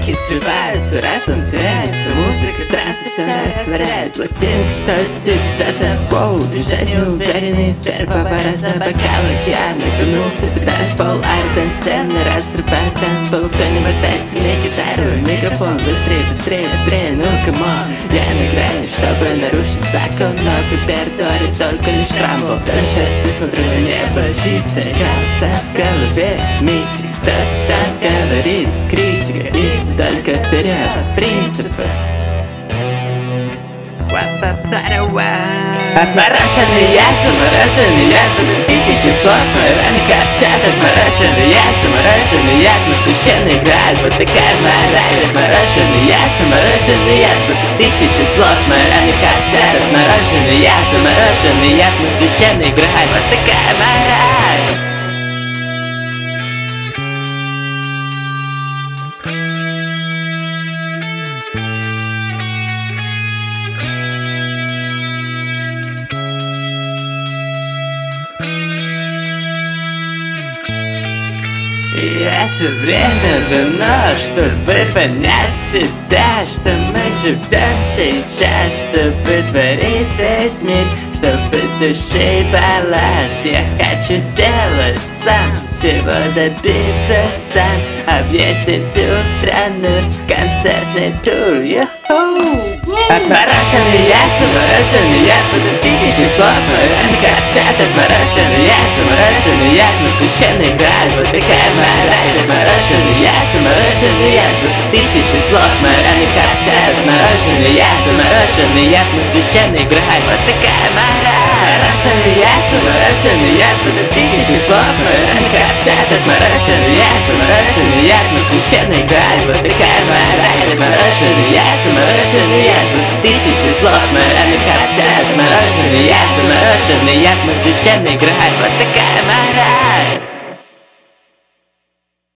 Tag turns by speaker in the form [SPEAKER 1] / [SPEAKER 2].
[SPEAKER 1] Блоки срываются, разум теряется, музыка транса все растворяет. Пластинка, что тип джаза, воу, движение уверенный с первого раза. Бокал океан окунулся, педаль в пол, артенсцены разрывают танцпол. Кто-нибудь дайте мне гитару, микрофон, быстрее, быстрее, быстрее, ну камон. Я на грани, чтобы нарушить закон, но в репертуаре только лишь Рамбо. Сам сейчас смотрю на небо, чистая краса в голове, мистик, кто-то там говорит, критика и только вперед, принципы. Отмороженный я, замороженный я, под тысячи слов мои раны коптят. Отмороженный я, замороженный яд, но священно играет, вот такая мораль. Отмороженный я, замороженный яд, под тысячи слов мои раны коптят. Отмороженный я, замороженный яд, но священно играет, вот такая мораль. И это время дано, чтобы понять себя, что мы живем сейчас, чтобы творить весь мир, чтобы с души балласт. Я хочу сделать сам, всего добиться сам, объездить всю страну, концертный тур, йо-хоу. Отмороженный я, замороженный я, под тысячи слов мои раны коптят. Отмороженный я, замороженный яд, но священно играет, вот такая мораль. Отмороженный я, замороженный яд, под тысячи слов мои раны коптят. Отмороженный я, замороженный яд, но священно играет, вот такая мораль. Отмороженный я, замороженный яд, под тысячи слов мои раны коптят. Отмороженный я, замороженный яд, но священно играет, вот такая мораль. Отмороженный я, замороженный яд, тысячи слов мои раны коптят. Отмороженный я, замороженный яд, но священно играет, вот такая мораль.